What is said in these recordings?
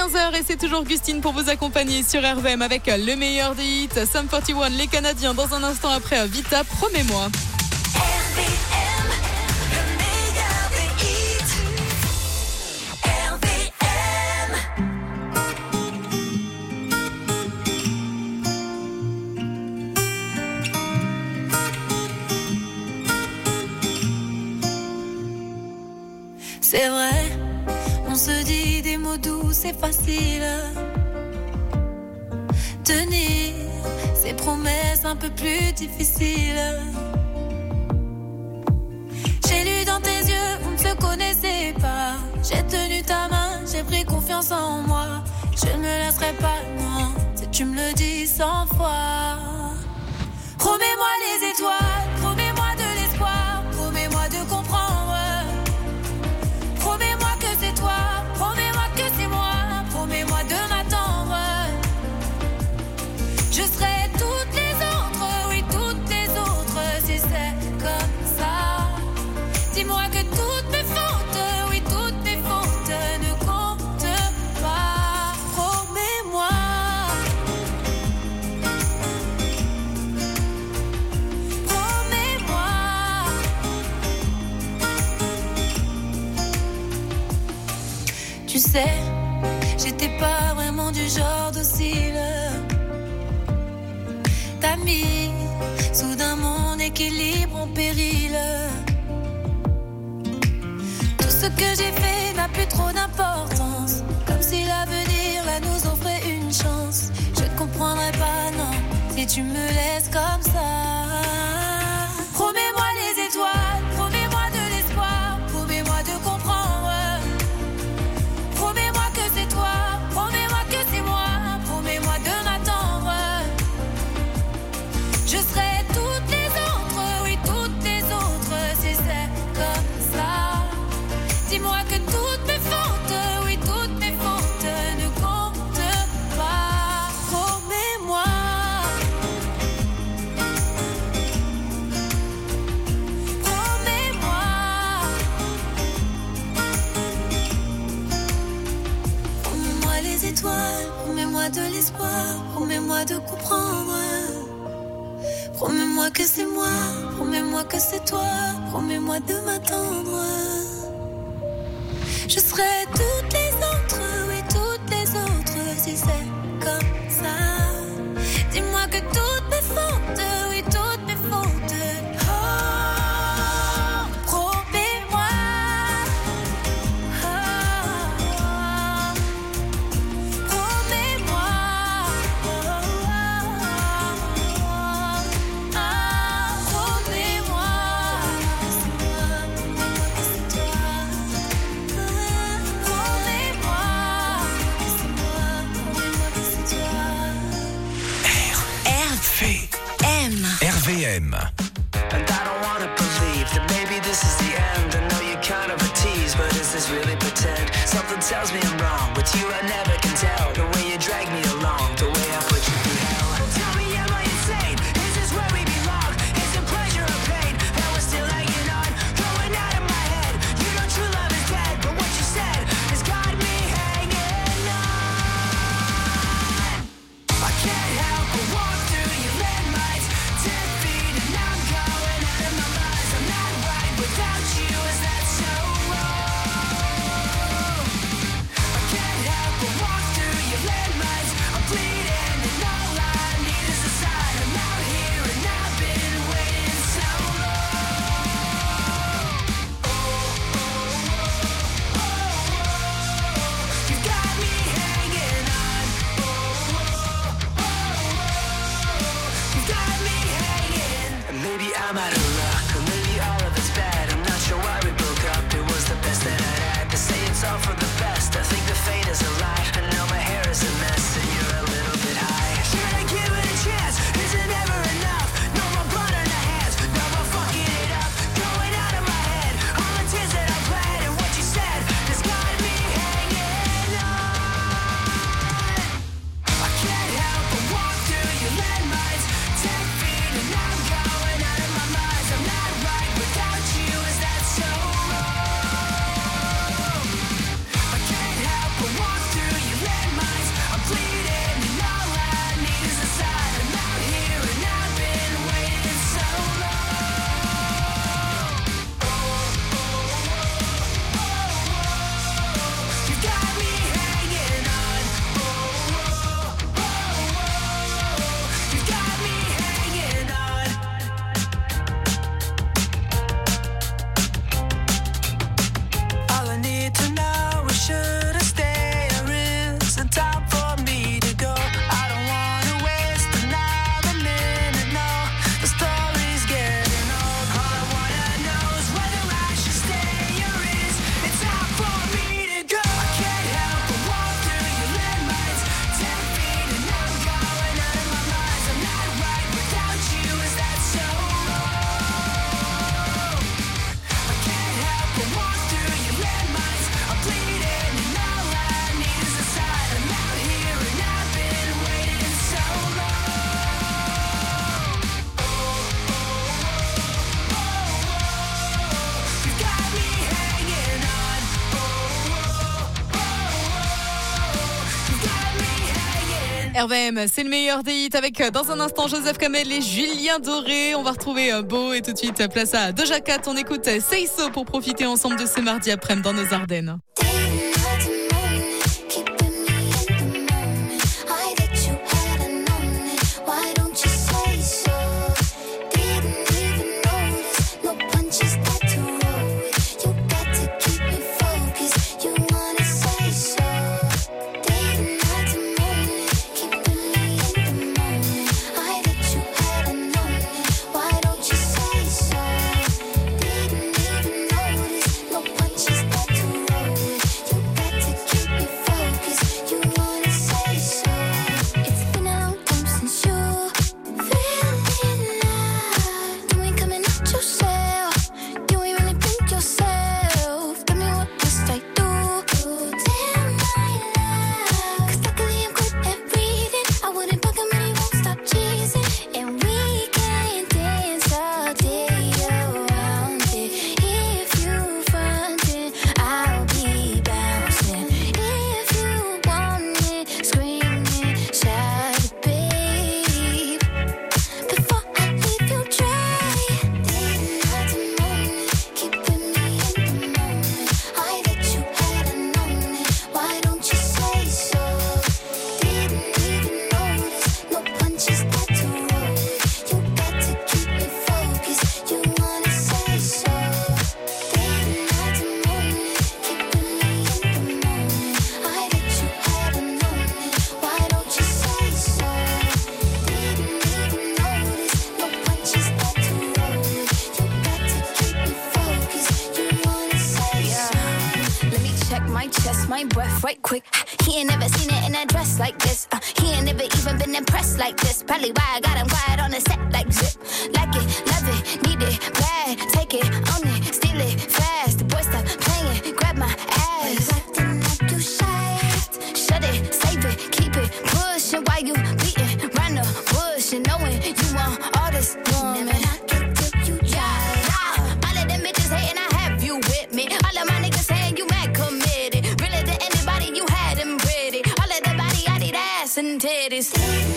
15h et c'est toujours Gustine pour vous accompagner sur RVM avec le meilleur des hits. Sum 41, les Canadiens, dans un instant après Vita, promets-moi. RVM, le meilleur des hits. RVM. C'est vrai, on se dit des mots doux, c'est facile. Tenir ces promesses un peu plus difficiles. J'ai lu dans tes yeux, on ne se connaissait pas. J'ai tenu ta main, j'ai pris confiance en moi. Je ne me laisserai pas, non, si tu me le dis 100 fois. Promets-moi les étoiles, promets-moi de l'espoir, promets-moi de comprendre. Promets-moi que c'est toi, promets-moi que c'est moi, promets-moi de m'attendre. Je serai toutes les autres, oui toutes les autres, si c'est comme ça. Dis-moi que toutes mes fautes, oui toutes mes fautes ne comptent pas. Promets-moi. Promets-moi. Tu sais, j'étais pas vraiment du genre docile. T'as mis soudain mon équilibre en péril. Tout ce que j'ai fait n'a plus trop d'importance. Comme si l'avenir là nous offrait une chance. Je ne comprendrai pas, non, si tu me laisses comme ça. Promets-moi les étoiles, promets-moi de l'espoir, promets-moi de comprendre. Promets-moi que c'est toi, promets-moi que c'est moi, promets-moi de m'attendre. Je serai toutes les autres, oui toutes les autres, si c'est comme ça. Dis-moi que toutes mes fautes, oui toutes mes fautes ne comptent pas. Promets-moi. Promets-moi. Promets-moi les étoiles, promets-moi de l'espoir, promets-moi de comprendre. Promets-moi que c'est moi, promets-moi que c'est toi, promets-moi de m'attendre. Je serai toutes les autres, oui toutes les autres, si c'est comme ça. Dis-moi que toutes mes fautes, oui toutes mes fautes. Oh, promets-moi. Oh, promets-moi. RVM. And I don't wanna believe that maybe this is the end. I know you're kind of a tease, but is this really pretend? Something tells me I'm wrong. With you I never can tell. The way you drag me along, the way I put you through hell. Tell me, am I insane? Is this where we belong? Is it pleasure or pain that we're still hanging on? Going out of my head. You know true love is dead, but what you said has got me hanging on. I can't help but walk through your landmines. 10 feet and I'm going out of my mind. I'm not right without you, is that so wrong? I RVM, c'est le meilleur des hits avec dans un instant Joseph Kamel et Julien Doré. On va retrouver Beau et tout de suite place à Doja Cat. On écoute Say So pour profiter ensemble de ce mardi après-midi dans nos Ardennes. my breath right quick. He ain't never seen it in a dress like this. He ain't never even been impressed like this. Probably why I got him quiet on the set like zip. Like it, love it, need it, bad. Take it, own it, steal it, fast. The boy stop playing, grab my ass. You acting like you shy. Shut it, save it, keep it, pushing while you beating round the bush and knowing you want all this woman. Never knock it till you try. All of them bitches hating, I have you with me. All of my niggas saying you mad committed. Really to anybody you had them pretty. All of the body, I need ass and titties.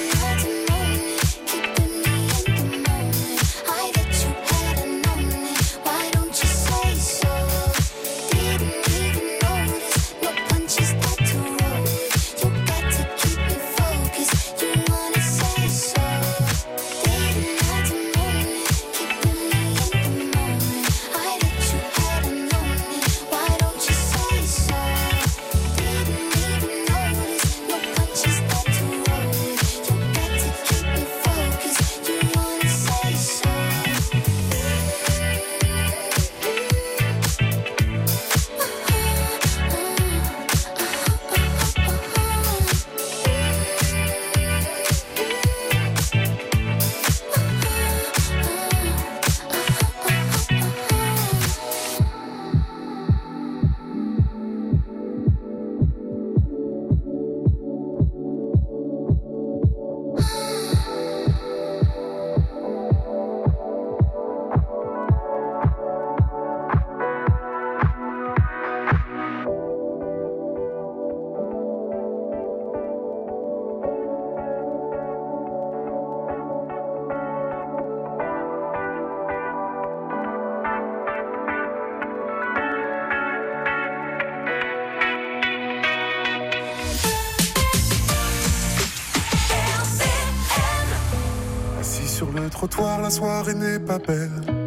Trottoir, la soirée n'est pas belle.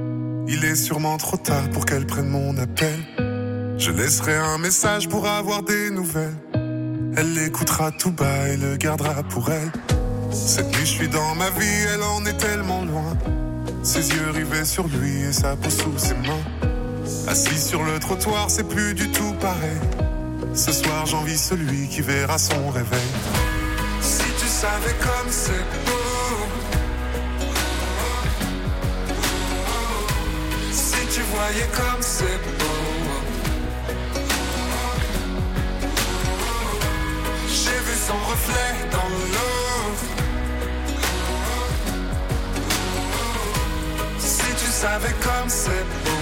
Il est sûrement trop tard pour qu'elle prenne mon appel. Je laisserai un message pour avoir des nouvelles. Elle l'écoutera tout bas et le gardera pour elle. Cette nuit je suis dans ma vie, elle en est tellement loin. Ses yeux rivés sur lui et sa peau sous ses mains. Assis sur le trottoir, c'est plus du tout pareil. Ce soir j'envie celui qui verra son réveil. Si tu savais comme c'est beau. Tu voyais comme c'est beau. J'ai vu son reflet dans l'eau. Si tu savais comme c'est beau.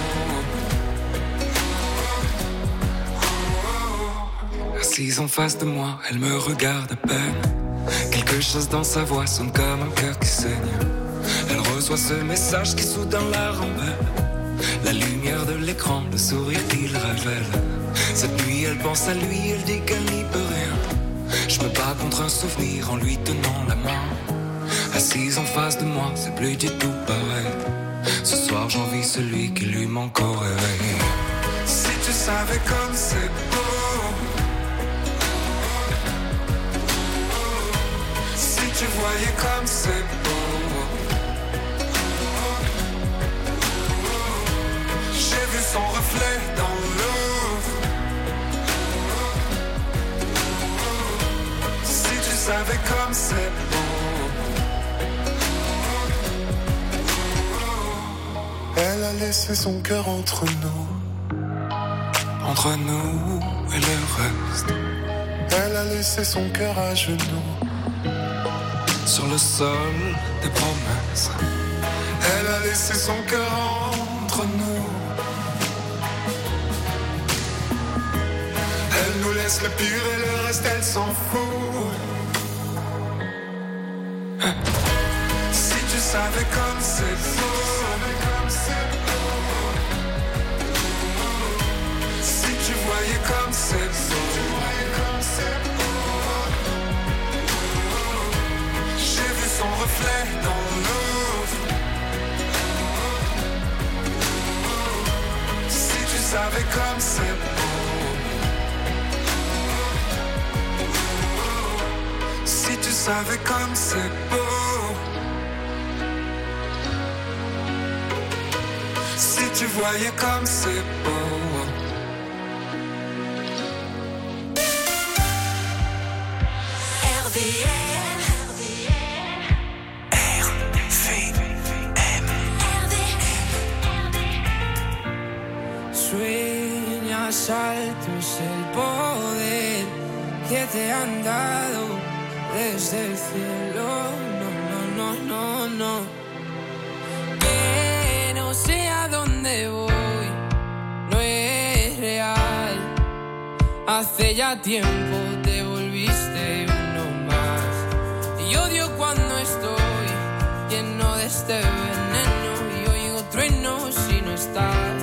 Assise en face de moi, elle me regarde à peine. Quelque chose dans sa voix sonne comme un cœur qui saigne. Elle reçoit ce message qui soudain la rembelle. La lumière de l'écran, le sourire qu'il révèle. Cette nuit elle pense à lui, elle dit qu'elle n'y peut rien. Je me bats contre un souvenir en lui tenant la main. Assise en face de moi, c'est plus du tout pareil. Ce soir j'envie celui qui lui manque au réveil. Si tu savais comme c'est beau, si tu voyais comme c'est beau. J'ai vu son reflet dans l'eau. Si tu savais comme c'est beau. Elle a laissé son cœur entre nous. Entre nous et le reste. Elle a laissé son cœur à genoux. Sur le sol des promesses. Elle a laissé son cœur entre nous. Elle nous laisse le pire et le reste elle s'en fout. Si tu savais comme c'est beau. Si tu voyais comme c'est beau. J'ai vu son reflet dans l'eau. Si tu savais comme c'est beau. Si tu savais comme c'est beau. Si tu voyais comme c'est beau. Sueñas alto es el poder que te han dado desde el cielo. No. Que no sé a dónde voy, no es real. Hace ya tiempo te volviste uno más. Y odio cuando estoy lleno de este veneno y oigo truenos si no estás.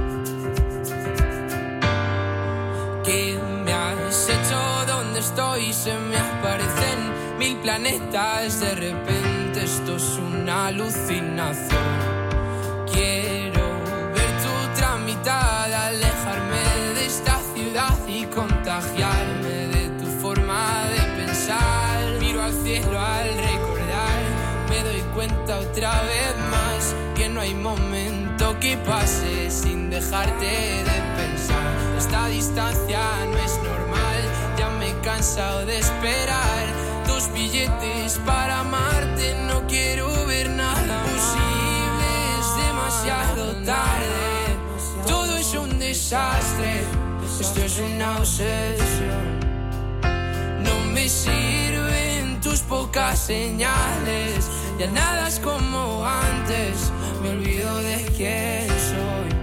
¿Qué me has hecho? ¿Dónde estoy? Se me aparecen 1000 planetas. De repente esto es una alucinación. Quiero ver tu tramitada, alejarme de esta ciudad y contagiarme de tu forma de pensar. Miro al cielo al recordar, me doy cuenta otra vez más que no hay momento que pase sin dejarte de pensar. Esta distancia no es normal, ya me he cansado de esperar tus billetes para amarte. No quiero ver nada posible, es demasiado tarde. Todo es un desastre, esto es una obsesión. No me sirven tus pocas señales, ya nada es como antes, me olvido de quién soy.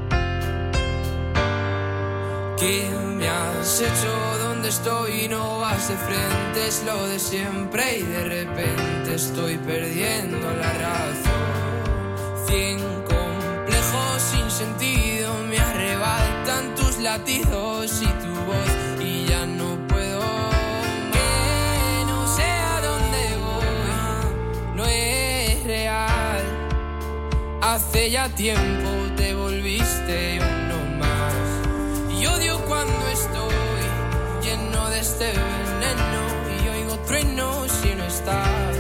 ¿Qué me has hecho? ¿Dónde estoy? No vas de frente, es lo de siempre y de repente estoy perdiendo la razón. 100 complejos sin sentido me arrebatan tus latidos y tu voz y ya no puedo. Que no sé a dónde voy, no es real. Hace ya tiempo te volviste uno más. Y odio cuando estoy lleno de este veneno y oigo truenos si no estás.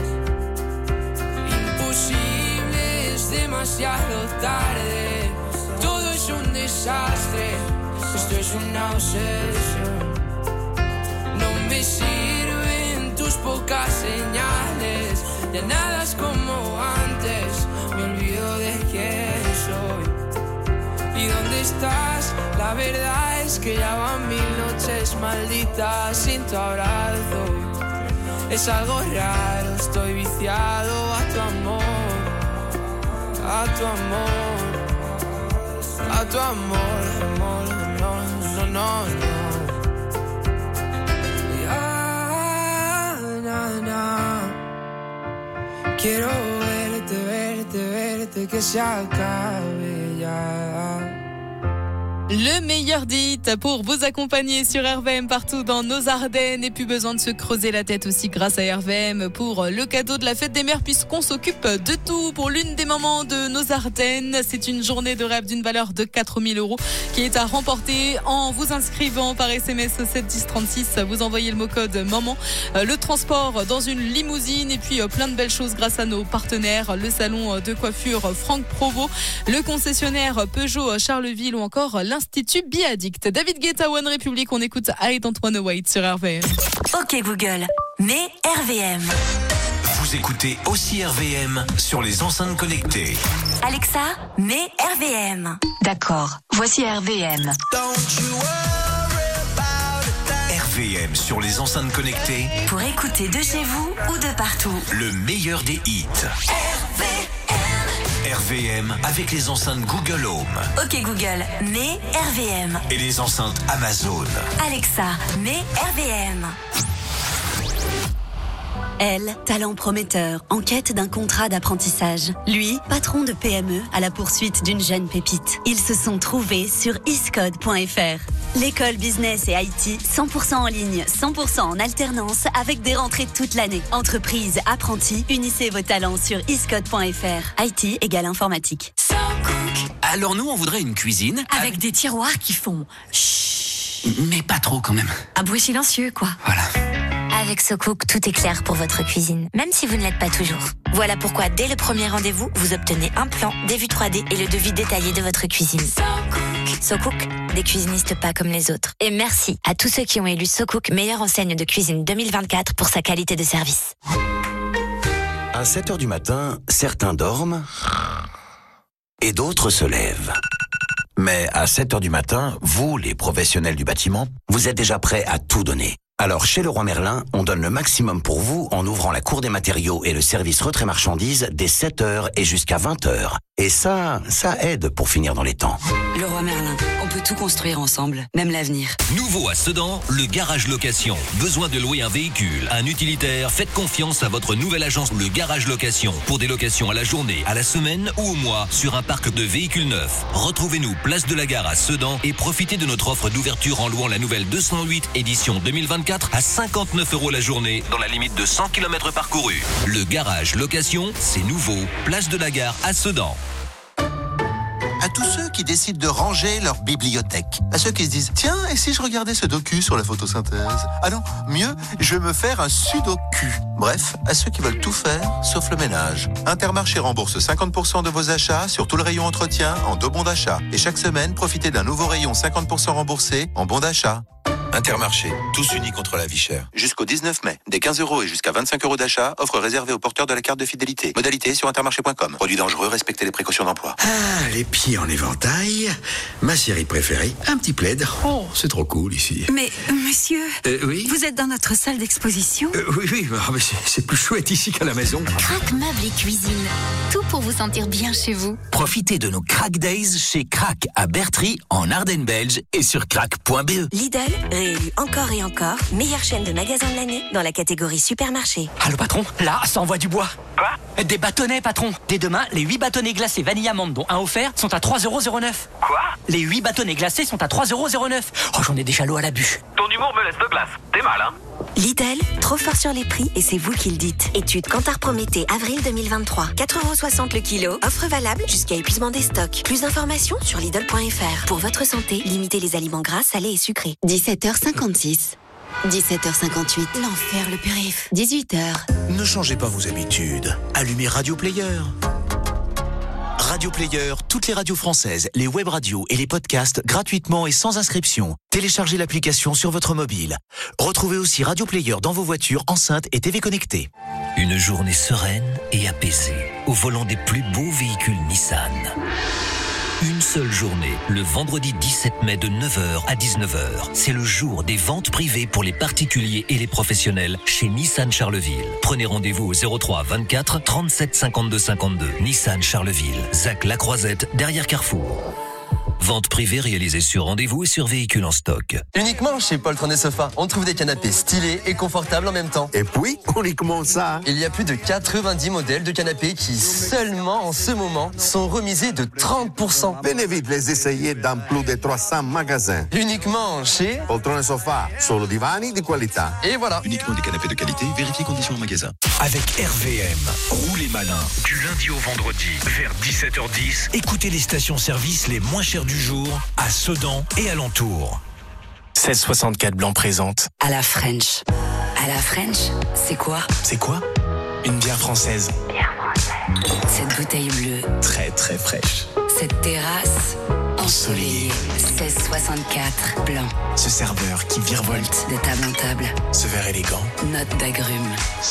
Imposible, es demasiado tarde. Todo es un desastre, esto es una obsesión. No me sirven tus pocas señales, ya nada es como antes, me olvido de quién soy. ¿Y dónde estás? La verdad es que ya van 1000 noches malditas sin tu abrazo. Es algo raro, estoy viciado a tu amor, a tu amor, a tu amor, amor, no. Quiero verte, verte, verte, que se acabe ya. Le meilleur des hits pour vous accompagner sur RVM partout dans nos Ardennes. Et plus besoin de se creuser la tête aussi grâce à RVM pour le cadeau de la fête des mères, puisqu'on s'occupe de tout pour l'une des mamans de nos Ardennes. C'est une journée de rêve d'une valeur de 4 000 € qui est à remporter en vous inscrivant par SMS au 7 10 36. Vous envoyez le mot code maman, le transport dans une limousine et puis plein de belles choses grâce à nos partenaires, le salon de coiffure Franck Provost, le concessionnaire Peugeot Charleville ou encore l'Institut Biaddict. David Guetta, One Republic, on écoute I Don't Wanna Wait sur RVM. Ok Google, mets RVM. Vous écoutez aussi RVM sur les enceintes connectées. Alexa, mets RVM. D'accord, voici RVM. RVM sur les enceintes connectées, Pour écouter de chez vous ou de partout. le meilleur des hits. RVM avec les enceintes Google Home Ok Google, mets RVM. et les enceintes Amazon. Alexa, mets RVM. Elle, talent prometteur, en quête d'un contrat d'apprentissage. Lui, patron de PME à la poursuite d'une jeune pépite. Ils se sont trouvés sur iscode.fr. L'école business et IT, 100% en ligne, 100% en alternance, avec des rentrées toute l'année. Entreprise, apprentis, unissez vos talents sur iscode.fr. IT égale informatique. Alors nous, on voudrait une cuisine Avec des tiroirs qui font chut. mais pas trop quand même. Un bruit silencieux, quoi. Voilà. Avec SoCook, tout est clair pour votre cuisine, même si vous ne l'êtes pas toujours. Voilà pourquoi, dès le premier rendez-vous, vous obtenez un plan, des vues 3D et le devis détaillé de votre cuisine. SoCook, des cuisinistes pas comme les autres. Et merci à tous ceux qui ont élu SoCook meilleure enseigne de cuisine 2024 pour sa qualité de service. À 7h du matin, certains dorment et d'autres se lèvent. Mais à 7h du matin, vous, les professionnels du bâtiment, vous êtes déjà prêts à tout donner. Alors, chez Leroy Merlin, on donne le maximum pour vous en ouvrant la cour des matériaux et le service retrait marchandises dès 7h et jusqu'à 20h. Et ça aide pour finir dans les temps. Leroy Merlin, on peut tout construire ensemble, même l'avenir. Nouveau à Sedan, le garage location. Besoin de louer un véhicule, un utilitaire? Faites confiance à votre nouvelle agence, le garage location. Pour des locations à la journée, à la semaine ou au mois, sur un parc de véhicules neufs. Retrouvez-nous place de la Gare à Sedan et profitez de notre offre d'ouverture en louant la nouvelle 208 édition 2024 à 59 € la journée, dans la limite de 100 km parcourus. Le garage location, c'est nouveau, place de la Gare à Sedan. À tous ceux qui décident de ranger leur bibliothèque. À ceux qui se disent, tiens, et si je regardais ce docu sur la photosynthèse? Ah non, mieux, je vais me faire un sudoku. Bref, à ceux qui veulent tout faire, sauf le ménage. Intermarché rembourse 50% de vos achats sur tout le rayon entretien en 2 bons d'achat. Et chaque semaine, profitez d'un nouveau rayon 50% remboursé en bons d'achat. Intermarché, tous unis contre la vie chère. Jusqu'au 19 mai, des 15 € et jusqu'à 25 € d'achat, offre réservée aux porteurs de la carte de fidélité. Modalité sur intermarché.com. Produit dangereux, respectez les précautions d'emploi. Ah, les pieds en éventail. Ma série préférée, un petit plaid. Oh, c'est trop cool ici. Mais, monsieur, oui vous êtes dans notre salle d'exposition? Oui, mais c'est plus chouette ici qu'à la maison. Crac Meubles et Cuisine, tout pour vous sentir bien chez vous. Profitez de nos Crack Days chez Crac à Bertry, en Ardennes belge et sur crac.be. Lidl, réélu encore et encore, meilleure chaîne de magasins de l'année dans la catégorie supermarché. Allô patron, là, ça envoie du bois. Quoi? Des bâtonnets patron. Dès demain, les 8 bâtonnets glacés vanille amande dont un offert sont à 3,09 €. Quoi? Les 8 bâtonnets glacés sont à 3,09 €. Oh, j'en ai déjà l'eau à la bûche. Ton humour me laisse de glace. T'es mal, hein? Lidl, trop fort sur les prix et c'est vous qui le dites. Étude Kantar Prométhée, avril 2023. 4,60 € le kilo. Offre valable jusqu'à épuisement des stocks. Plus d'informations sur Lidl.fr. Pour votre santé, limitez les aliments gras, salés et sucrés. 17h56. 17h58. L'enfer, le périph'. 18h. Ne changez pas vos habitudes. Allumez Radio Player. Radio Player, toutes les radios françaises, les web radios et les podcasts gratuitement et sans inscription. Téléchargez l'application sur votre mobile. Retrouvez aussi Radio Player dans vos voitures, enceintes et TV connectées. Une journée sereine et apaisée, au volant des plus beaux véhicules Nissan. Une seule journée, le vendredi 17 mai de 9h à 19h. C'est le jour des ventes privées pour les particuliers et les professionnels chez Nissan Charleville. Prenez rendez-vous au 03 24 37 52 52. Nissan Charleville, Zac La Croisette, derrière Carrefour. Vente privée réalisée sur rendez-vous et sur véhicule en stock. Uniquement chez Poltron et Sofa, on trouve des canapés stylés et confortables en même temps. Et puis, uniquement ça. Il y a plus de 90 modèles de canapés qui, seulement en ce moment, sont remisés de 30%. Venez vite les essayer dans plus de 300 magasins. Uniquement chez Poltron et Sofa, solo divani di qualità. Et voilà. Uniquement des canapés de qualité, vérifiez conditions en magasin. Avec RVM, roulez malin. Du lundi au vendredi, vers 17h10, écoutez les stations-service les moins chères du jour à Sedan et alentour. 1664 Blanc présente. À la French. À la French, c'est quoi? C'est quoi? Une bière française. Bière française. Cette bouteille bleue. Très très fraîche. Cette terrasse ensoleillée. 1664 Blanc. Ce serveur qui virevolte de table en table. Ce verre élégant. Note d'agrumes.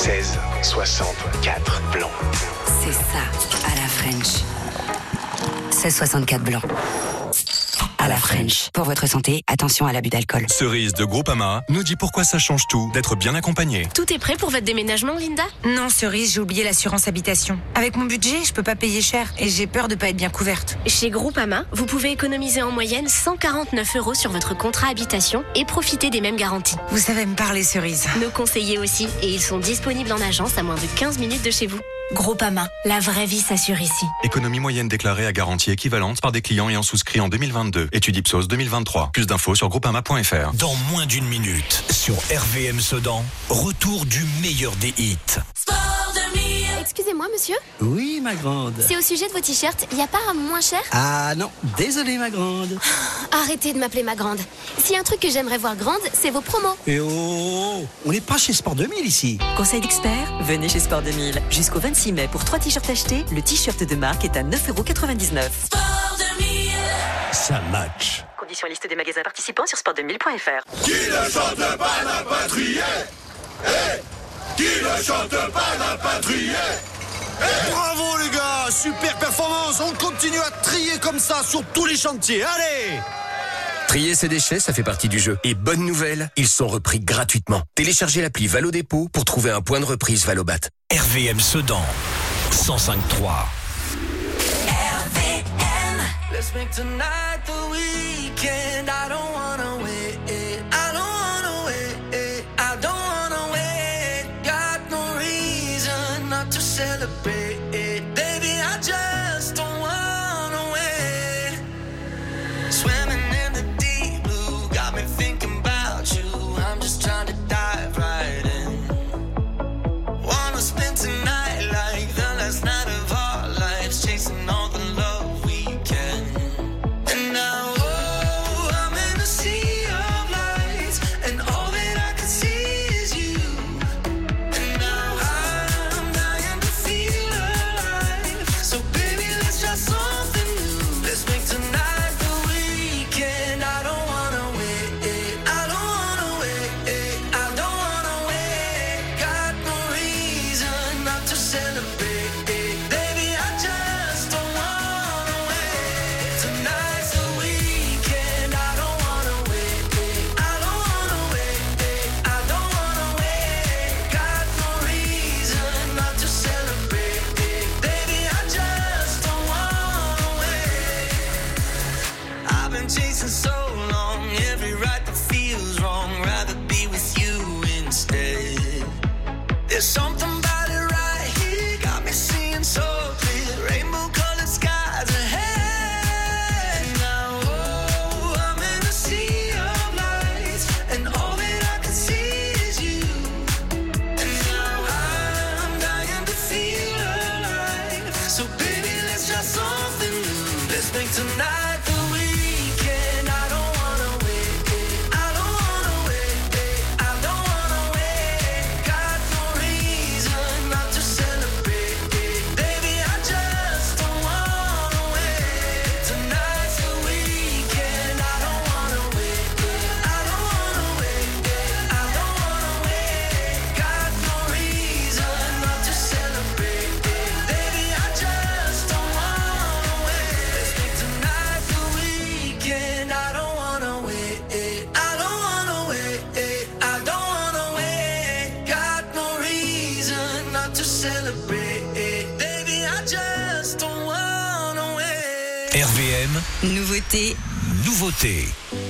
1664 Blanc. C'est ça, à la French. 1664 Blanc. À la French. Pour votre santé, attention à l'abus d'alcool. Cerise de Groupama nous dit pourquoi ça change tout d'être bien accompagné. Tout est prêt pour votre déménagement, Linda? Non, Cerise, j'ai oublié l'assurance habitation. Avec mon budget, je peux pas payer cher et j'ai peur de pas être bien couverte. Chez Groupama, vous pouvez économiser en moyenne 149 € sur votre contrat habitation et profiter des mêmes garanties. Vous savez me parler, Cerise. Nos conseillers aussi, et ils sont disponibles en agence à moins de 15 minutes de chez vous. Groupama, la vraie vie s'assure ici. Économie moyenne déclarée à garantie équivalente par des clients ayant souscrit en 2022. Étude Ipsos 2023. Plus d'infos sur groupama.fr. Dans moins d'une minute, sur RVM Sedan, retour du meilleur des hits. Excusez-moi, monsieur. Oui, ma grande. C'est au sujet de vos t-shirts, il n'y a pas un moins cher? Ah non, désolé, ma grande. Arrêtez de m'appeler ma grande. S'il y a un truc que j'aimerais voir grande, c'est vos promos. Et oh, on n'est pas chez Sport 2000 ici. Conseil d'expert, venez chez Sport 2000. Jusqu'au 26 mai, pour 3 t-shirts achetés, le t-shirt de marque est à 9,99 €. Sport 2000. Ça match. Conditions et liste des magasins participants sur sport2000.fr. Qui ne chante pas n'a pas trié. Qui ne chante pas n'a pas trié. Bravo les gars, super performance. On continue à trier comme ça sur tous les chantiers. Allez! Trier ses déchets, ça fait partie du jeu. Et bonne nouvelle, ils sont repris gratuitement. Téléchargez l'appli Valo Dépôt pour trouver un point de reprise Valobat. RVM Sedan, 105.3. RVM. Let's make tonight the weekend. I don't wanna wait. I don't wanna wait. I don't wanna wait. Got no reason not to celebrate. Baby, I just don't wanna wait. Swimming in the deep blue got me thinking about you. I'm just trying to dive right in. Wanna spend tonight like the last night of our lives, chasing all the love we can. And now Nouveauté. Nouveauté.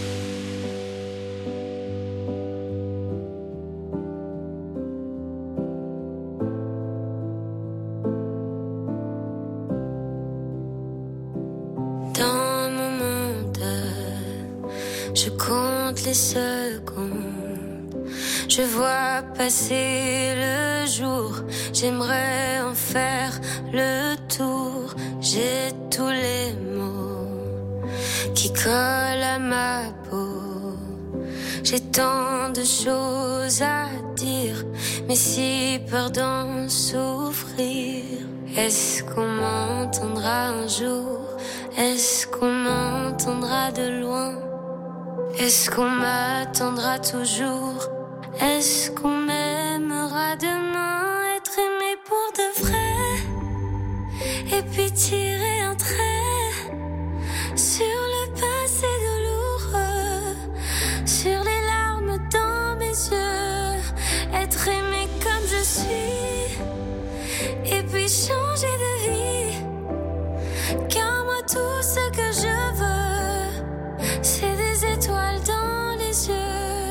Dans mon monde, je compte les secondes. Je vois passer le jour, j'aimerais en faire le tour. J'ai tous les mots qui collent à ma peau. J'ai tant de choses à dire, mais si peur d'en souffrir. Est-ce qu'on m'entendra un jour? Est-ce qu'on m'entendra de loin? Est-ce qu'on m'attendra toujours? Est-ce qu'on m'aimera demain? Être aimé pour de vrai, et puis tirer un trait sur le passé douloureux, sur les larmes dans mes yeux. Être aimé comme je suis, et puis changer de vie. Car moi tout ce que je veux, c'est des étoiles dans les yeux.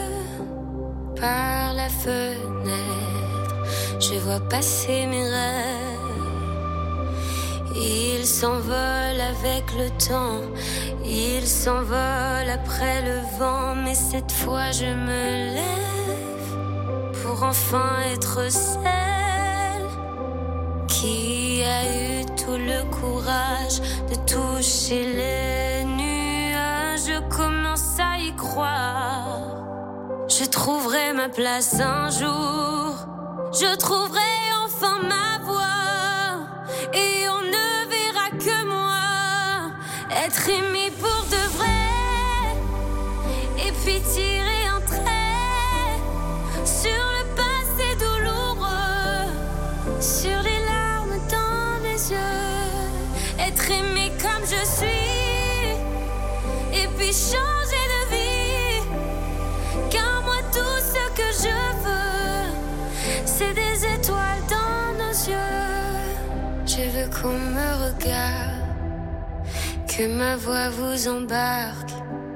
Par la fenêtre, je vois passer mes rêves. Ils s'envolent avec le temps, ils s'envolent après le vent. Mais cette fois je me lève pour enfin être celle qui a eu tout le courage de toucher les nuages. Je commence à y croire. Je trouverai ma place un jour. Je trouverai enfin ma voix. Et on ne verra que moi. Être aimé pour de vrai. Et puis tirer un trait sur le passé douloureux, sur les larmes dans mes yeux. Être aimé comme je suis, et puis changer de vie. Car moi tout ce que je veux, c'est des étoiles dans nos yeux. Je veux qu'on me regarde, que ma voix vous embarque.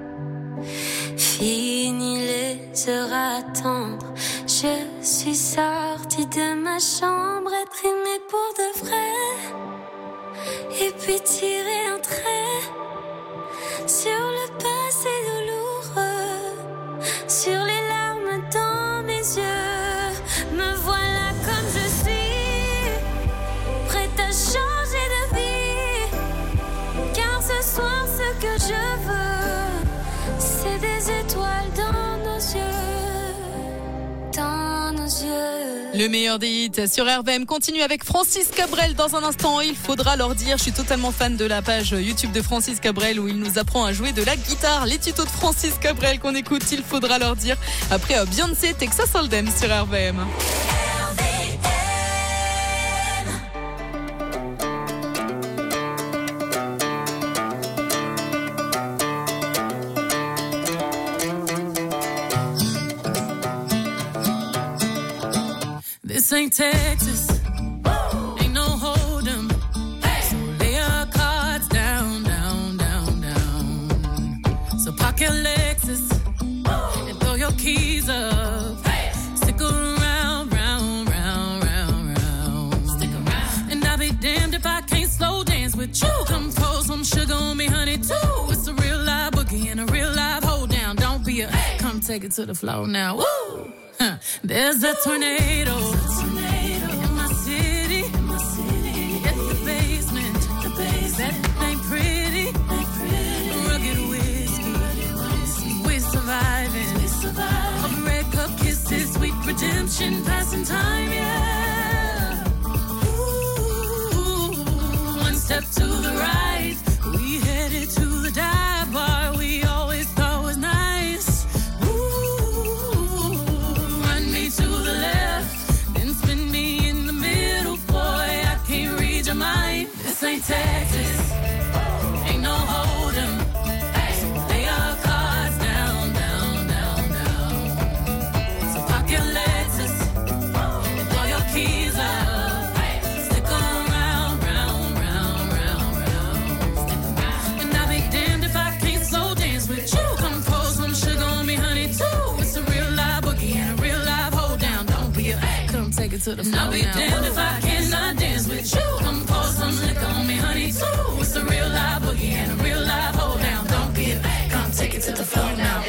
Fini les heures à attendre, je suis sortie de ma chambre. Être aimée pour de vrai, et puis tirer un trait sur le passé douloureux, sur les larmes dans mes yeux. Me voilà comme je suis, prête à changer de vie. Car ce soir ce que je veux, c'est des étoiles dans nos yeux, dans nos yeux. Le meilleur des hits sur RVM continue avec Francis Cabrel dans un instant. Il faudra leur dire, je suis totalement fan de la page YouTube de Francis Cabrel où il nous apprend à jouer de la guitare. Les tutos de Francis Cabrel qu'on écoute, il faudra leur dire. Après Beyoncé, Texas Hold'em sur RVM. This ain't Texas, ain't no hold'em. So lay your cards down, down, down, down. So park your Lexus and throw your keys up. Stick around, round, round, round, round. Stick around. And I'll be damned if I can't slow dance with you. Come pour some sugar on me, honey, too. It's a real live boogie and a real live hold down. Don't be a, come take it to the floor now. Woo! There's a tornado in my city. At the basement, that ain't pretty. Rugged whiskey, we're surviving. Of red cup kisses, sweet redemption, passing time, yeah. Ooh, one step to the right, we headed to the dive bar we always thought was nice. To the left, then spin me in the middle, boy, I can't read your mind. This ain't Texas, ain't no hold'em. So lay your cards down, down, down, down. So park your Lexus and throw your keys up. Stick around, round, round, round, round. And I'll be damned to the flow. I'll be damned if I cannot dance with you. Come pour some liquor on me, honey, too. It's a real live boogie and a real live hold down. Don't be a come take it to the floor now.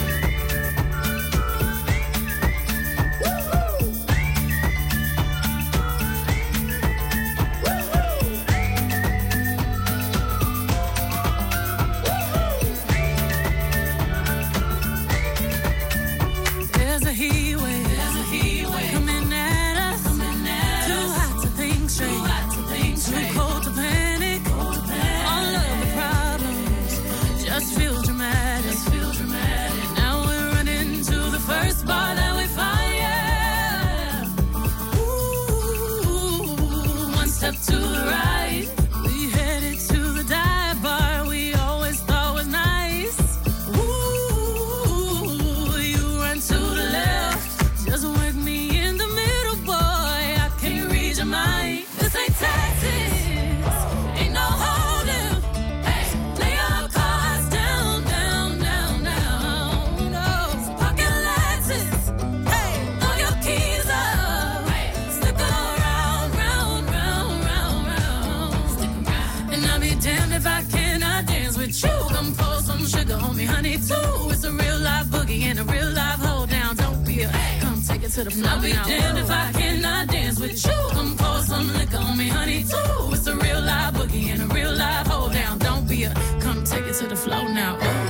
To the floor. I'll be damned if I cannot dance with you. Come pour some liquor on me, honey, too. It's a real live boogie and a real live hold down. Don't be a come take it to the floor now. Ooh.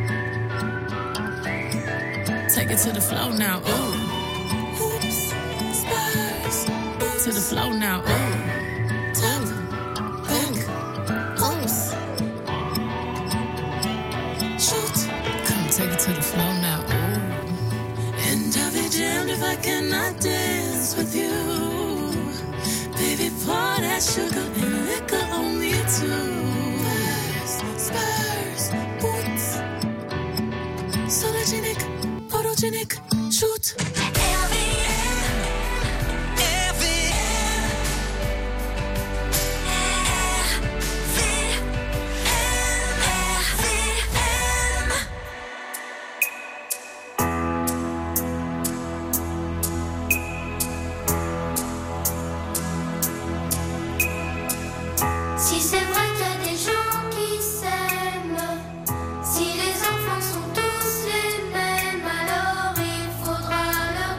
Take it to the floor now. Ooh. Oops, spurs. To the floor now. Ooh. Tap, back, oops. Shoot. Come take it to the floor now. Ooh. And I'll be damned if I cannot dance with you. Baby, pour that sugar and liquor on me too. Spurs, boots. Sologenic, photogenic, shoot. Si c'est vrai qu'il y a des gens qui s'aiment, si les enfants sont tous les mêmes, alors il faudra leur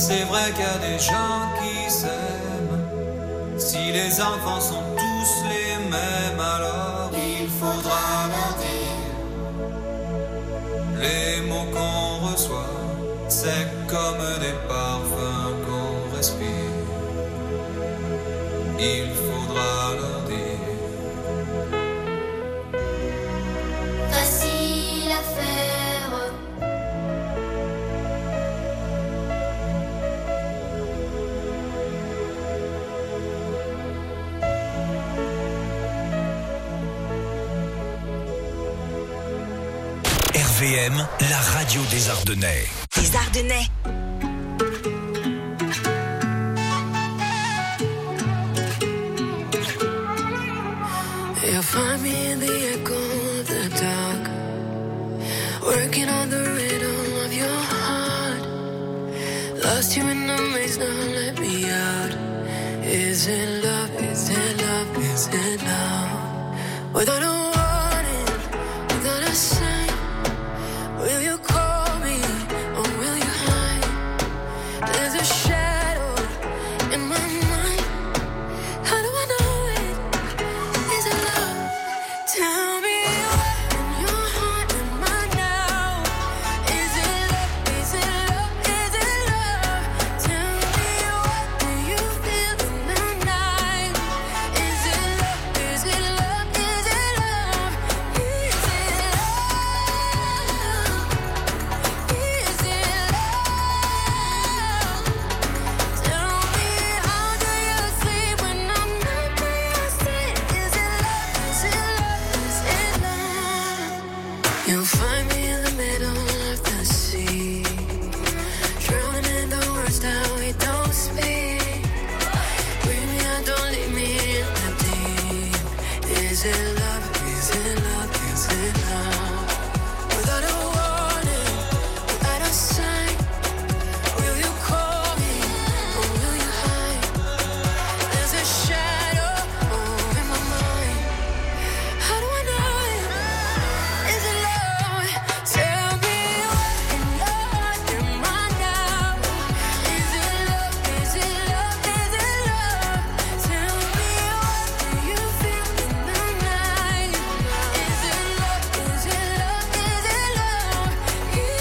C'est vrai qu'il y a des gens qui s'aiment. Si les enfants sont tous les mêmes, alors il faudra leur dire. Les mots qu'on reçoit, c'est comme des parfums qu'on respire. Il faudra leur dire. Facile à faire. RVM, la radio des Ardennais. Les Ardennais. You'll find me in the echo of the dark, working on the rhythm of your heart. Lost you in the maze, now let me out. Is it love? Is it love? Is it love? Without a warning, without a sign, will you call me or will you hide? There's a shadow in my mind. How do I know it? Is it love? Tell me what in your heart am I now? Is it love? Is it love? Is it love? Tell me what do you feel in the night? Is it love? Is it love? Is it love? Is it love? Is it love? Tell me how do you sleep when I'm not by your side? Is it love? Is it love? Is it love? You'll find me in the middle of the sea, drowning in the words that we don't speak. Bring me out, don't leave me in the deep. Is it love? Is it love? Is it love? Without a warning, without a sign, will you call me or will you hide? There's a shadow in my mind. How do I know it? Is it love? Tell me what in your heart am I now? Is it love? Is it love? Is it love? Tell me what do you feel in the night? Is it love? Is it love? Is it love? Is it love? Is it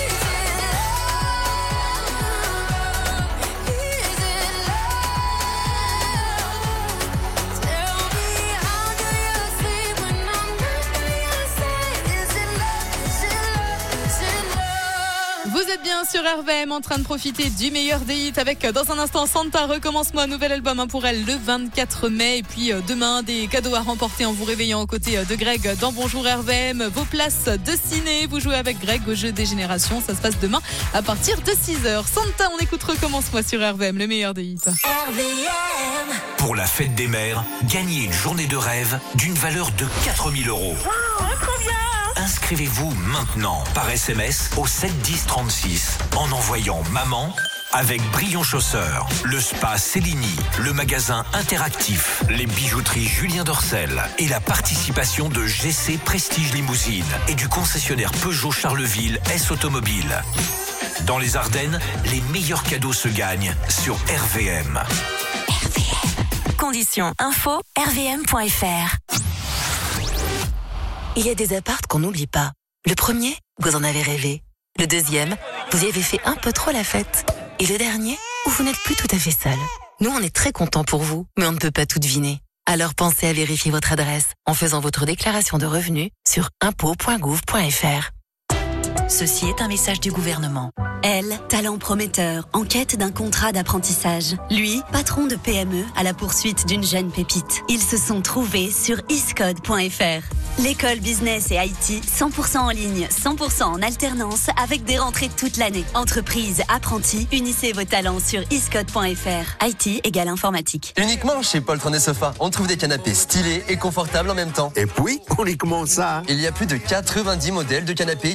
love? Tell me how do you sleep when I'm not by your side? Is it love? Is it love? Is it love? Vous êtes bien sur RVM en train de profiter du meilleur des hits avec dans un instant Santa Recommence-moi, nouvel album pour elle le 24 mai et puis demain des cadeaux à remporter en vous réveillant aux côtés de Greg dans Bonjour RVM, vos places de ciné, vous jouez avec Greg au jeu des générations, ça se passe demain à partir de 6h. Santa, on écoute Recommence-moi sur RVM, le meilleur des hits. Pour la fête des mères, gagnez une journée de rêve d'une valeur de 4 000 €. Inscrivez-vous maintenant par SMS au 7 10 36 en envoyant maman avec Brion Chausseur, le spa Céligny, le magasin interactif, les bijouteries Julien Dorcel et la participation de GC Prestige Limousine et du concessionnaire Peugeot Charleville S Automobile. Dans les Ardennes, les meilleurs cadeaux se gagnent sur RVM. Conditions info rvm.fr. Il y a des apparts qu'on n'oublie pas. Le premier, vous en avez rêvé. Le deuxième, vous y avez fait un peu trop la fête. Et le dernier, où vous n'êtes plus tout à fait seul. Nous, on est très contents pour vous, mais on ne peut pas tout deviner. Alors pensez à vérifier votre adresse en faisant votre déclaration de revenus sur impôts.gouv.fr. Ceci est un message du gouvernement. Elle, talent prometteur, en quête d'un contrat d'apprentissage. Lui, patron de PME, à la poursuite d'une jeune pépite. Ils se sont trouvés sur iscode.fr. L'école business et IT, 100% en ligne, 100% en alternance, avec des rentrées toute l'année. Entreprise, apprentis, unissez vos talents sur iscode.fr. IT égale informatique. Uniquement chez Paul Trône et Sofa, on trouve des canapés stylés et confortables en même temps. Et puis, uniquement ça. Il y a plus de 90 modèles de canapés qui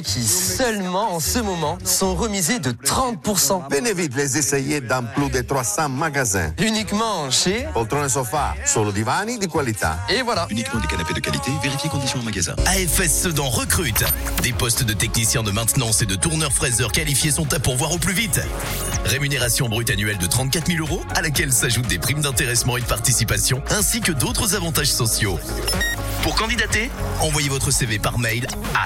seulement en ce moment, sont remisés de 30%. Venez vite les essayer dans plus de 300 magasins. Uniquement chez Poltrone Sofa, solo divani di qualità. Et voilà. Uniquement des canapés de qualité, vérifiez conditions en magasin. AFS Sedan recrute. Des postes de techniciens de maintenance et de tourneurs-fraiseurs qualifiés sont à pourvoir au plus vite. Rémunération brute annuelle de 34 000 €, à laquelle s'ajoutent des primes d'intéressement et de participation, ainsi que d'autres avantages sociaux. Pour candidater, envoyez votre CV par mail à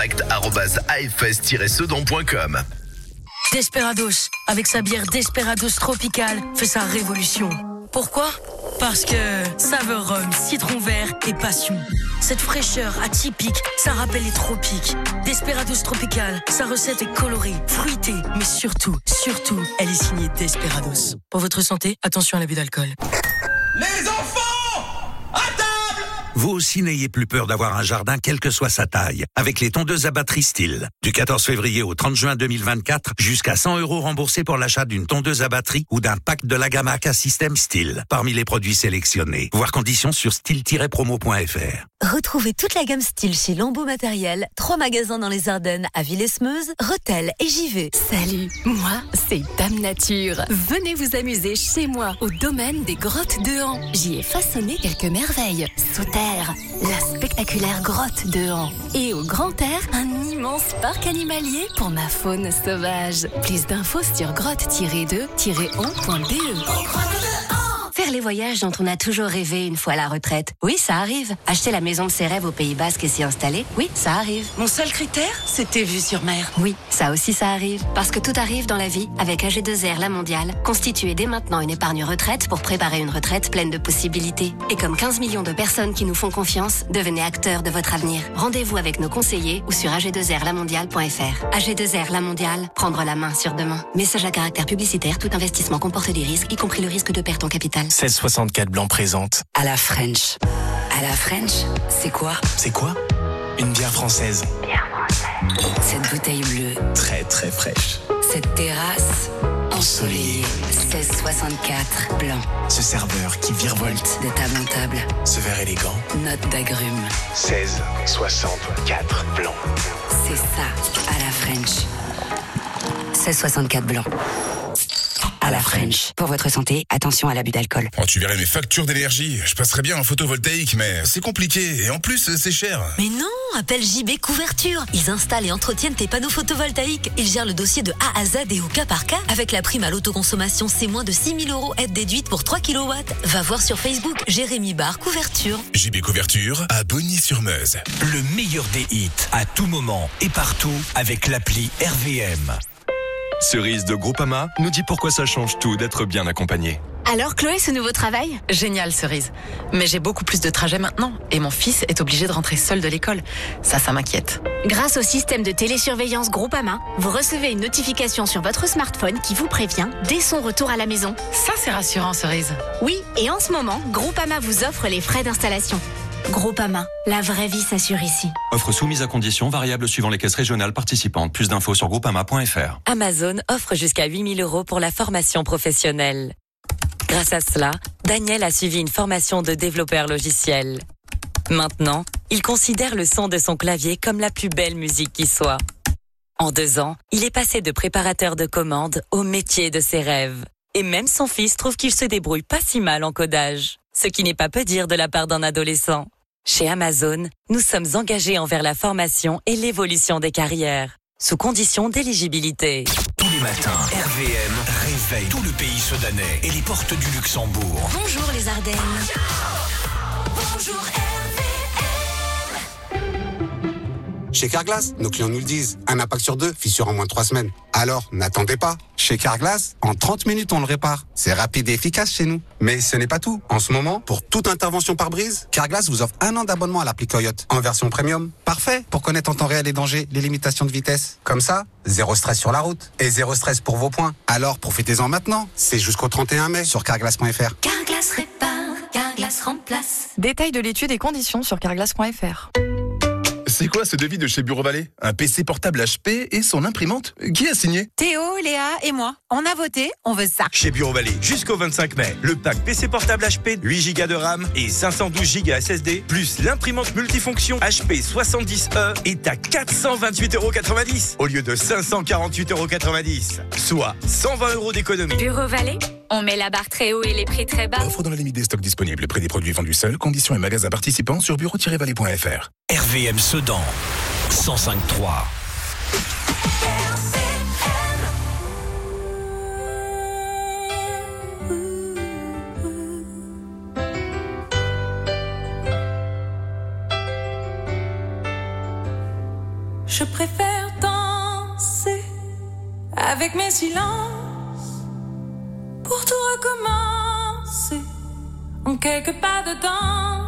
contact@afs-sedan.com. Desperados, avec sa bière Desperados Tropical, fait sa révolution. Pourquoi ? Parce que saveur rhum, citron vert et passion. Cette fraîcheur atypique, ça rappelle les tropiques. Desperados Tropical, sa recette est colorée, fruitée, mais surtout, elle est signée Desperados. Pour votre santé, attention à l'abus d'alcool. Les enfants, à table! Vous aussi n'ayez plus peur d'avoir un jardin, quelle que soit sa taille, avec les tondeuses à batterie Stihl. Du 14 février au 30 juin 2024, jusqu'à 100 € remboursés pour l'achat d'une tondeuse à batterie ou d'un pack de la gamme AK System Stihl, parmi les produits sélectionnés. Voir conditions sur stihl-promo.fr. Retrouvez toute la gamme Stihl chez Lambeau Matériel, 3 magasins dans les Ardennes, à Villesmeuse, Rethel et Givet. Salut, moi c'est Dame Nature. Venez vous amuser chez moi, au domaine des grottes de Han. J'y ai façonné quelques merveilles. Sous terre, la spectaculaire grotte de Han. Et au grand air, un immense parc animalier pour ma faune sauvage. Plus d'infos sur grotte-2-han.be. Faire les voyages dont on a toujours rêvé une fois à la retraite. Oui, ça arrive. Acheter la maison de ses rêves au Pays Basque et s'y installer. Oui, ça arrive. Mon seul critère, c'était vue sur mer. Oui, ça aussi ça arrive. Parce que tout arrive dans la vie avec AG2R La Mondiale. Constituez dès maintenant une épargne retraite pour préparer une retraite pleine de possibilités. Et comme 15 millions de personnes qui nous font confiance, devenez acteurs de votre avenir. Rendez-vous avec nos conseillers ou sur ag2rlamondiale.fr. AG2R La Mondiale, prendre la main sur demain. Message à caractère publicitaire, tout investissement comporte des risques, y compris le risque de perte en capital. 1664 Blanc présente. À la French. À la French, c'est quoi ? C'est quoi ? Une bière française. Cette bouteille bleue. Très très fraîche. Cette terrasse ensoleillée. 1664 Blanc. Ce serveur qui virevolte. De table en table. Ce verre élégant. Note d'agrumes. 1664 Blanc. C'est ça, à la French. 1664 Blanc. À la French. Pour votre santé, attention à l'abus d'alcool. Oh, tu verrais mes factures d'énergie. Je passerais bien en photovoltaïque, mais c'est compliqué. Et en plus, c'est cher. Mais non, appelle JB Couverture. Ils installent et entretiennent tes panneaux photovoltaïques. Ils gèrent le dossier de A à Z et au cas par cas. Avec la prime à l'autoconsommation, c'est moins de 6 000 € aide déduite pour 3 kW. Va voir sur Facebook, Jérémy Bar Couverture. JB Couverture à Bogny-sur-Meuse. Le meilleur des hits, à tout moment et partout, avec l'appli RVM. Cerise de Groupama nous dit pourquoi ça change tout d'être bien accompagné. Alors Chloé, ce nouveau travail ? Génial, Cerise. Mais j'ai beaucoup plus de trajets maintenant. Et mon fils est obligé de rentrer seul de l'école. Ça m'inquiète. Grâce au système de télésurveillance Groupama, vous recevez une notification sur votre smartphone qui vous prévient dès son retour à la maison. Ça, c'est rassurant, Cerise. Oui, et en ce moment, Groupama vous offre les frais d'installation. Groupama, la vraie vie s'assure ici. Offre soumise à conditions variables suivant les caisses régionales participantes. Plus d'infos sur groupama.fr. Amazon offre jusqu'à 8 000 € pour la formation professionnelle. Grâce à cela, Daniel a suivi une formation de développeur logiciel. Maintenant, il considère le son de son clavier comme la plus belle musique qui soit. En 2 ans, il est passé de préparateur de commandes au métier de ses rêves. Et même son fils trouve qu'il se débrouille pas si mal en codage. Ce qui n'est pas peu dire de la part d'un adolescent. Chez Amazon, nous sommes engagés envers la formation et l'évolution des carrières, sous condition d'éligibilité. Tous les matins, RVM réveille tout le pays sedanais et les portes du Luxembourg. Bonjour les Ardennes. Bonjour RVM. Chez Carglass, nos clients nous le disent. Un impact sur 2, fissure en moins de 3 semaines. Alors, n'attendez pas. Chez Carglass, en 30 minutes, on le répare. C'est rapide et efficace chez nous. Mais ce n'est pas tout. En ce moment, pour toute intervention par brise, Carglass vous offre 1 an d'abonnement à l'appli Coyote en version premium. Parfait pour connaître en temps réel les dangers, les limitations de vitesse. Comme ça, 0 stress sur la route et 0 stress pour vos points. Alors, profitez-en maintenant. C'est jusqu'au 31 mai sur carglass.fr. Carglass répare, Carglass remplace. Détails de l'étude et conditions sur carglass.fr. C'est quoi ce devis de chez Bureau Vallée? Un PC portable HP et son imprimante? Qui a signé? Théo, Léa et moi. On a voté, on veut ça. Chez Bureau Vallée, jusqu'au 25 mai, le pack PC portable HP, 8 Go de RAM et 512 Go SSD, plus l'imprimante multifonction HP 70E est à 428,90 € au lieu de 548,90 €, soit 120 € d'économie. Bureau Vallée, on met la barre très haut et les prix très bas. Offre dans la limite des stocks disponibles. Prix des produits vendus seuls. Conditions et magasins participants sur bureau-vallée.fr. RVM Sedan 105.3. Je préfère danser avec mes silences pour tout recommencer en quelques pas dedans.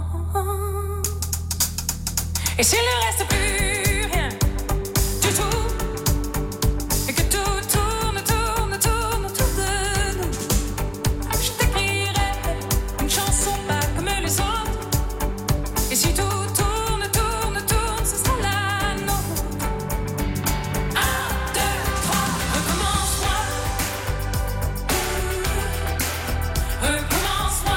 Et s'il ne reste plus rien du tout, et que tout tourne autour de nous, je t'écrirai une chanson pas comme les autres. Et si tout tourne, ce sera la nôtre. 1, 2, 3, recommence-moi. Recommence-moi.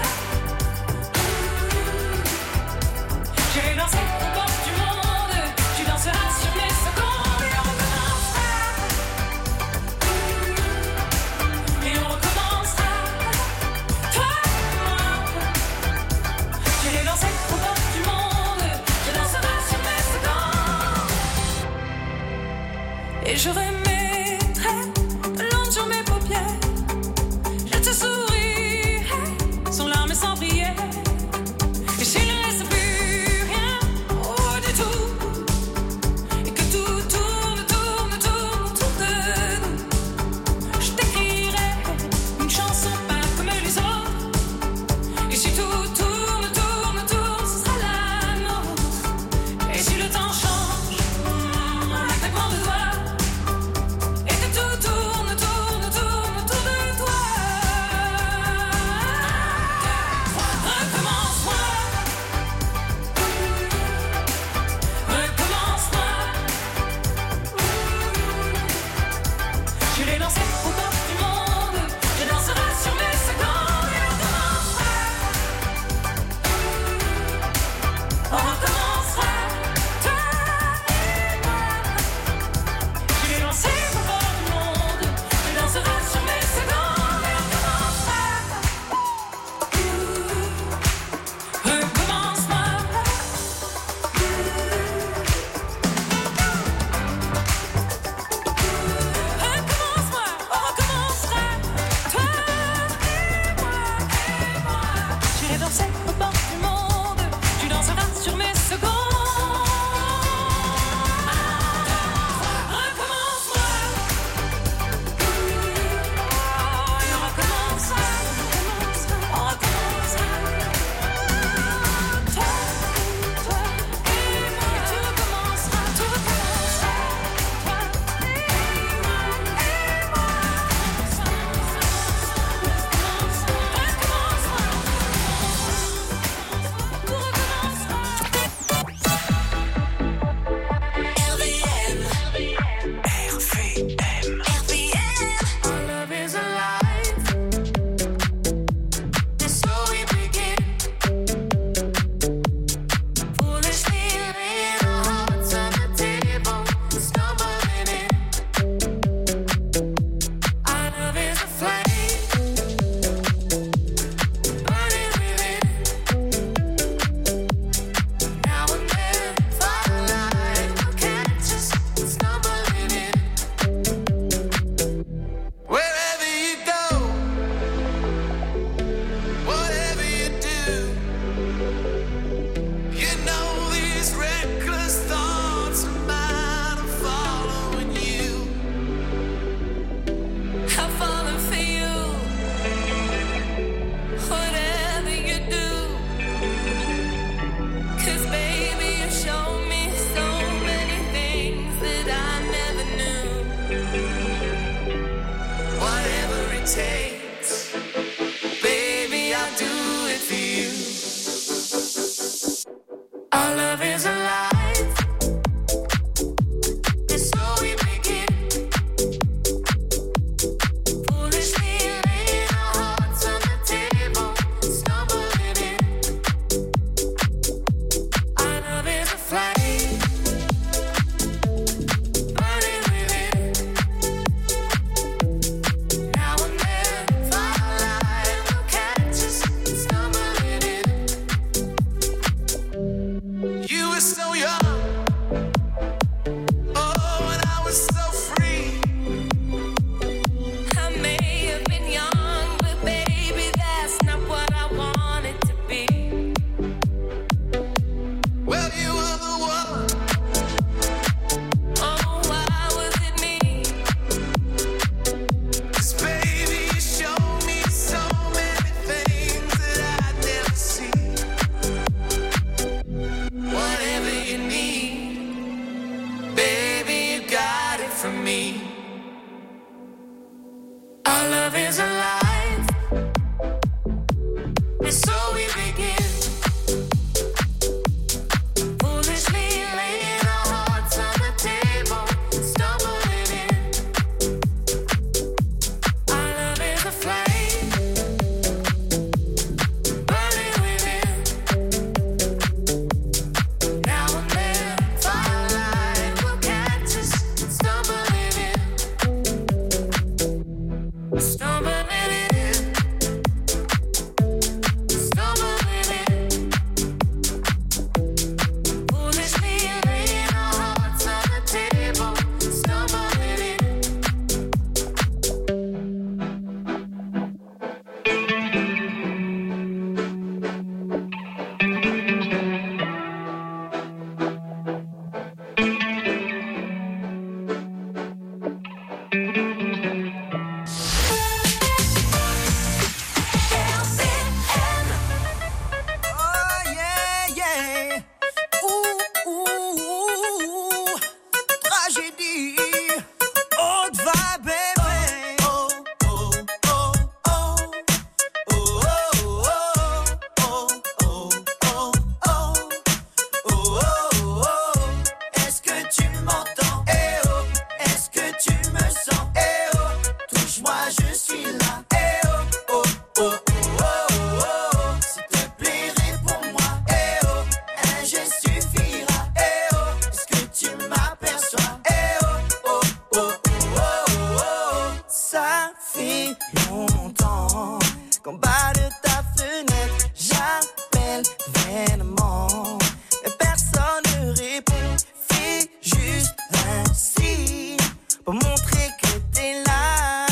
J'ai lancé aux portes du monde, tu danseras sur mes secondes et on recommencera. Et on recommencera. Toi et moi. J'ai lancé aux portes du monde, tu danseras sur mes secondes. Et je remettrai de l'encre sur mes paupières. Je te sourirai sans larmes et sans prière. Et s'il ne reste plus rien du tout, et que tout tourne autour de nous, je t'écrirai une chanson pas comme les autres. Et si tout tourne, ce sera la nôtre. Et si le temps change, un claquement de doigts, for me. Our love is alive, and so we begin. Foolishly laying our hearts on the table, stumbling in. Our love is a flame, burning within. Now and then, firelight will catch us, stumbling in. Stumbling in, stumbling in. Foolishly laying our hearts on the table, stumbling in. Oh yeah, yeah. Ouh, ouh, tragédie. Haute vibe, bébé. Oh, oh, oh, oh. Oh, oh, oh, oh, oh, oh. Oh, oh, oh. Est-ce que tu m'entends? Eh oh. Est-ce que tu me sens? Eh oh. Touche-moi, je suis là. Eh oh, oh, oh, oh, oh, oh. S'il te plaît, réponds-moi. Eh oh, un geste suffira. Eh oh, est-ce que tu m'aperçois? Eh oh, oh, oh, oh, oh, oh. Ça fait longtemps qu'en bas de ta fenêtre, j'appelle vainement. Mais personne ne répond. Fais juste un signe pour montrer que t'es là.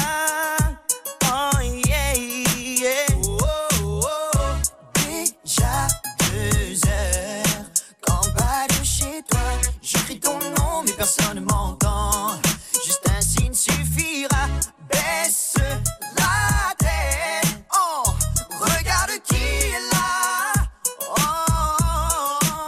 Oh yeah, yeah. Oh, oh, oh. Déjà 2 heures qu'en bas de chez toi, j'écris ton nom mais personne ne m'entend. Juste un signe suffira. Baisse la tête. Oh, regarde qui est là. Oh, oh,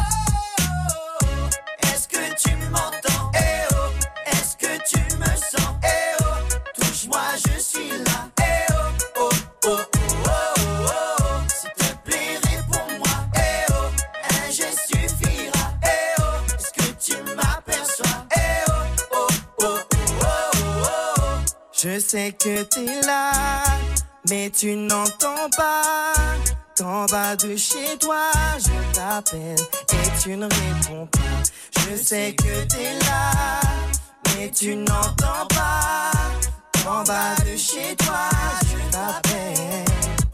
oh. Est-ce que tu m'entends? Eh oh, est-ce que tu me sens? Eh oh, touche-moi, je suis là. Eh oh, oh, oh, oh, oh, oh. S'il te plaît, réponds-moi. Eh oh, un geste suffira. Eh oh, est-ce que tu m'aperçois? Eh oh, oh, oh, oh, oh, oh. Je sais que t'es là, mais tu n'entends pas. Qu'en bas de chez toi, je t'appelle et tu ne réponds pas. Je sais que t'es là, mais tu n'entends pas. Qu'en bas de chez toi, je t'appelle.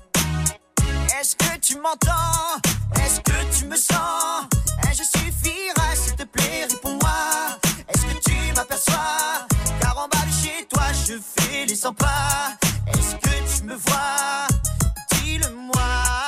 Est-ce que tu m'entends? Est-ce que tu me sens? Un geste suffira, s'il te plaît, réponds-moi. Est-ce que tu m'aperçois? Car en bas de chez toi, je fais les 100 pas. Est-ce que tu me vois? Dis-le-moi.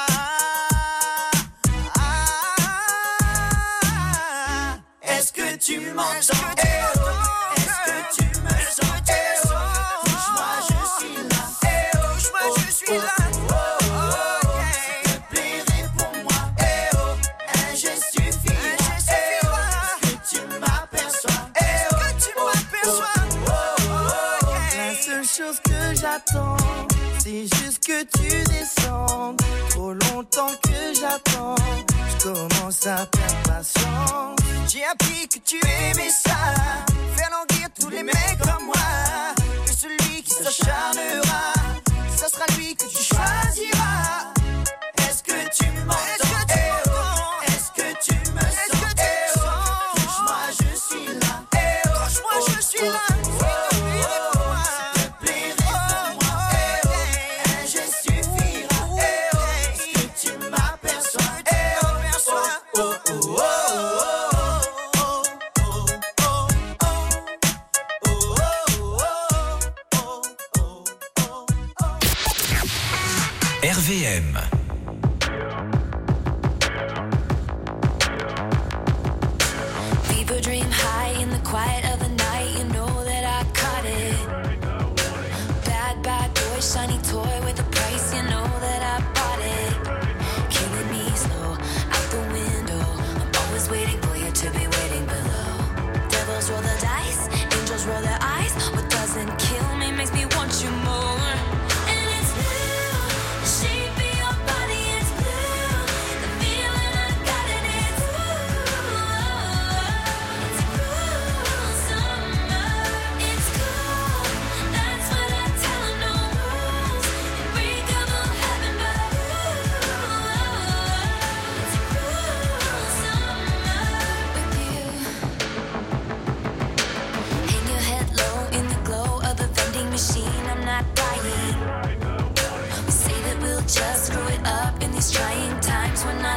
Est-ce que tu m'entends? Eh oh, est-ce que tu me sens? Eh oh, touche-moi, je suis là. Eh oh, touche-moi, je suis là. Oh, oh, oh, s'il te plaît, réponds-moi. Eh oh, un geste suffira. Eh oh, est-ce que tu m'aperçois? Eh oh, est-ce que tu m'aperçois? Oh, oh, oh, la seule chose que j'attends, c'est juste que tu descendes. Trop longtemps que j'attends, je commence à perdre patience. J'ai appris que tu aimais ça, faire languir tous les mecs comme moi. Et celui qui s'acharnera, ça sera lui que tu choisiras. Est-ce que tu m'entends? Eh oh, est-ce que tu me sens? Eh oh, touche-moi, je suis là. Eh oh, touche-moi, je suis là. RVM. People dream high in the quiet of the night. You know that I caught it. Bad, bad boy, shiny toy with a price. You know that I bought it. Killing me slow, out the window. I'm always waiting for you to be waiting below. Devils roll the dice, angels roll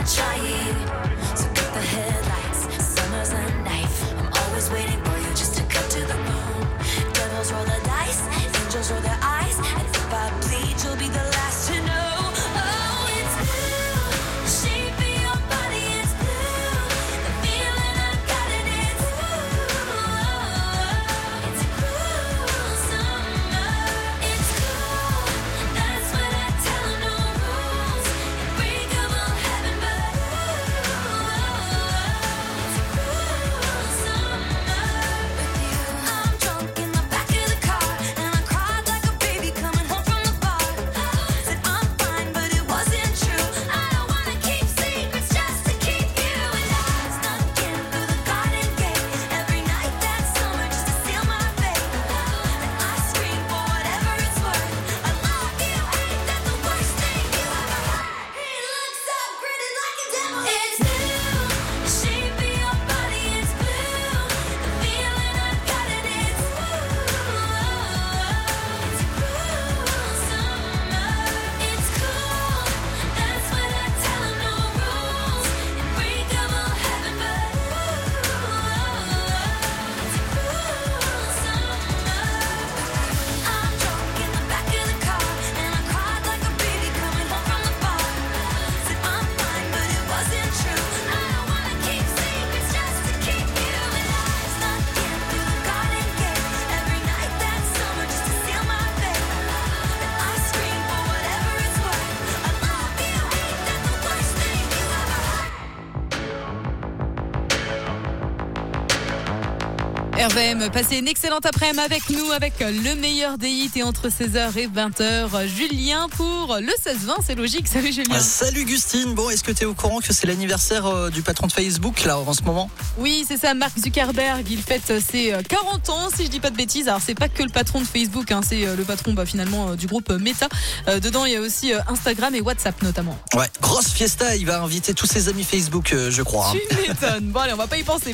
trying. So cut the headlights, summer's a knife. I'm always waiting for you just to cut to the bone. Devils roll the dice, angels roll their eyes. And if I bleed, you'll be the last to know. Oh, it's blue, the shape of your body is blue. The feeling I've got it is blue. It's cool summer, it's cool. That's what I tell 'em, no rules. Unbreakable heaven, but it's cool summer with you. I'm drunk in the back of the car, and I cried like a baby coming home from the bar. Said I'm fine, but it wasn't true. I don't wanna keep secrets just to keep you. And I snuck in through the garden gate every night that summer just to seal my fate. And I scream for whatever it's worth. I love you, ain't that the worst thing you ever heard? He looks so pretty like a devil. It's blue, the shape of your body is blue. The feeling I've got it is it's cool summer, it's cool. That's what I tell 'em, no rules. Unbreakable heaven, but it's cool summer. I'm drunk in the back of the car, and I cried like a baby coming home from the bar. Said I'm fine, but it wasn't true. I don't wanna keep secrets just to keep you. And I snuck in through the garden gate every night that summer just to seal my fate. And I scream for whatever it's worth. I love you, ain't that the worst thing you ever heard? RVM, passez une excellente après-midi avec nous, avec le meilleur des hits et entre 16h et 20h, Julien pour le 16-20, c'est logique. Salut Julien. Salut Gustine, bon, est-ce que tu es au courant que c'est l'anniversaire du patron de Facebook là en ce moment? Oui, c'est ça, Mark Zuckerberg, il fête ses 40 ans si je dis pas de bêtises. Alors c'est pas que le patron de Facebook, hein, c'est le patron finalement du groupe Meta. Dedans il y a aussi Instagram et WhatsApp notamment. Ouais, grosse fiesta, il va inviter tous ses amis Facebook je crois. Tu m'étonnes. Bon allez, on va pas y penser.